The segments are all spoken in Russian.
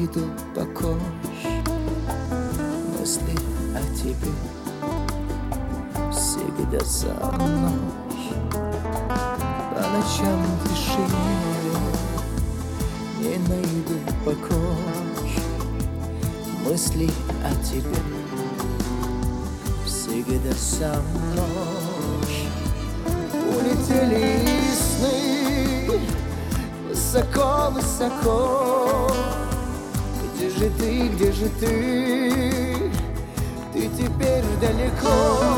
найду покой. Мысли о тебе всегда со мной. По ночам в тишине не найду покой. Мысли о тебе всегда со мной. Улетели сны высоко-высоко. Где же ты, где же ты? Ты теперь далеко,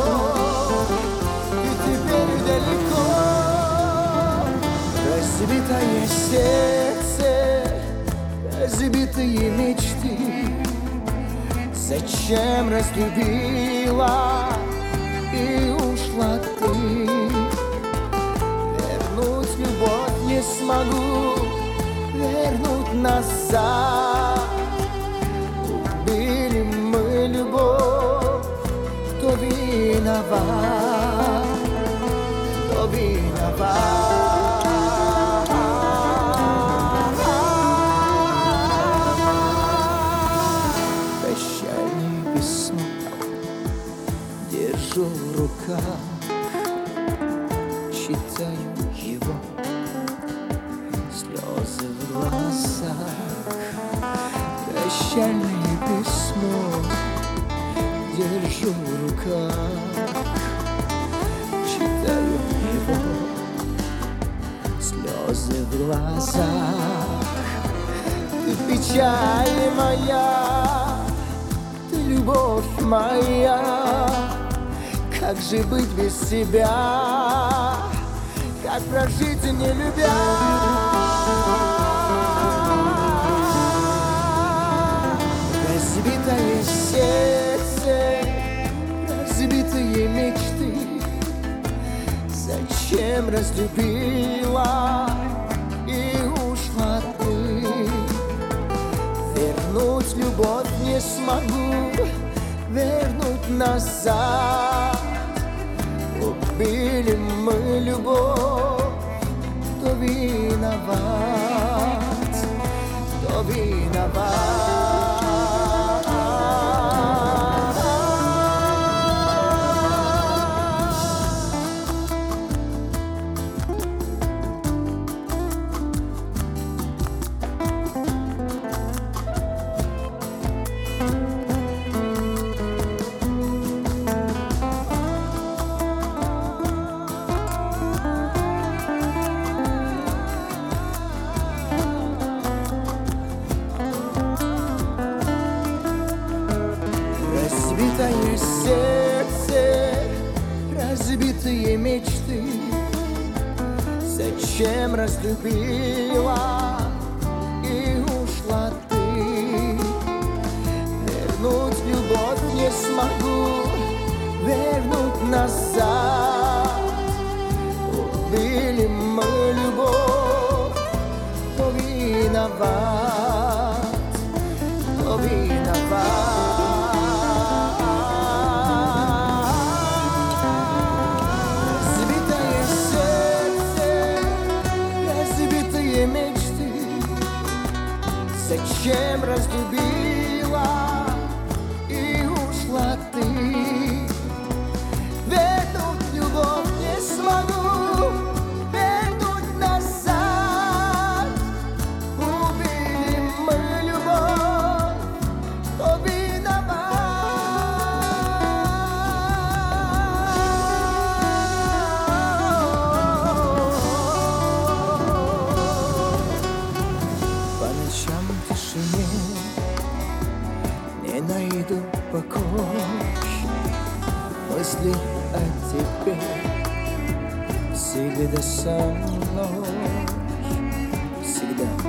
ты теперь далеко. Разбитое сердце, разбитые мечты. Зачем разлюбила и ушла ты? Вернуть любовь не смогу, вернуть назад. Убили мы любовь, кто виноват, кто виноват? Прощальное письмо держу в руках, читаю его, слезы в глазах. Прощальное письмо держу в руках, читаю его, слезы в глазах. Ты печаль моя, ты любовь моя. Как же быть без тебя? Как прожить, не любя? Разбитое сердце, разбитые мечты. Зачем разлюбила и ушла ты? Вернуть любовь не смогу, вернуть назад. Убили мы любовь, кто виноват, кто виноват? Разбитое сердце, разбитые мечты. Зачем разлюбила и ушла ты? Вернуть любовь не смогу, вернуть назад. Убили мы любовь, кто виноват, кто виноват? Мечты. Зачем разлюбила и ушла ты? Вернуть любовь не смогу, вернуть назад. Убили мы любовь, кто в тишине не найду покой. Мысли о тебе всегда со мной, всегда.